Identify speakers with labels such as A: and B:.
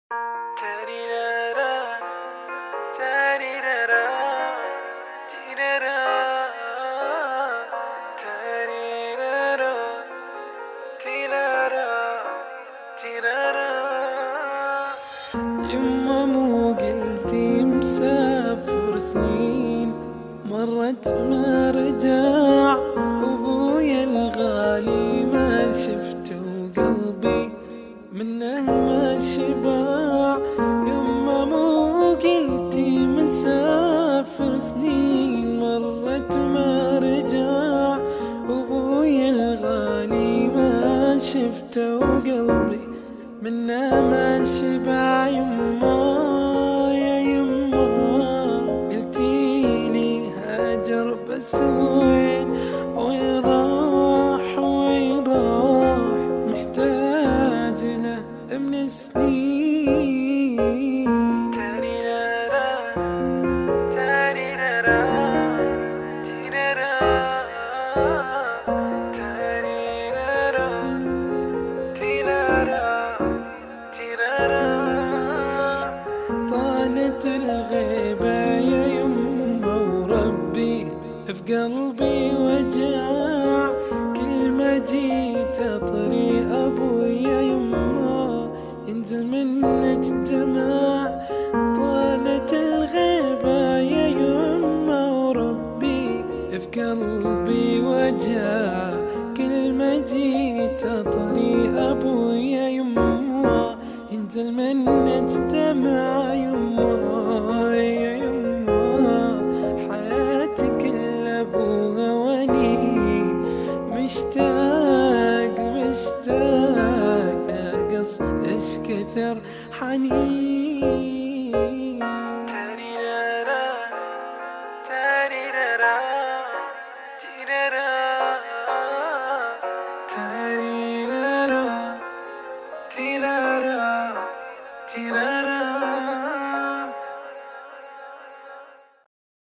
A: تاريرارا تاريرارا تيرارا تاريرارا تيرارا تيرارا. يما مو قلتي مسافر سنين مرت ما رجع، أبويا الغالي ما شفته وقلبي منه ما شبع. يما مو قلتي مسافر سنين مرت ما رجع، أبويا الغالي ما شفته وقلبي منه ما شبع. يما يا يما قلتيلي هاجر بس وين راح وين راح، محتاج له من سنين. تاريرارا تاريرارا تيرارا تاريرارا تيرارا تيرارا. طالت الغيبة يا يما وربي في قلبي وجع، كل ما جيت أطري أبويا يما ينزل منك دمع. طالت الغيبة يا يما وربي في قلبي وجع، كل ما جيت أطري أبويا يما ينزل منك دمع. يما يا يما حياتي كل أبوها ونين، مشتاق مشتاق ناقص إيش كثر حنين. تاريرارا تاريرارا تيرارا تاريرارا تيرارا تيرارا.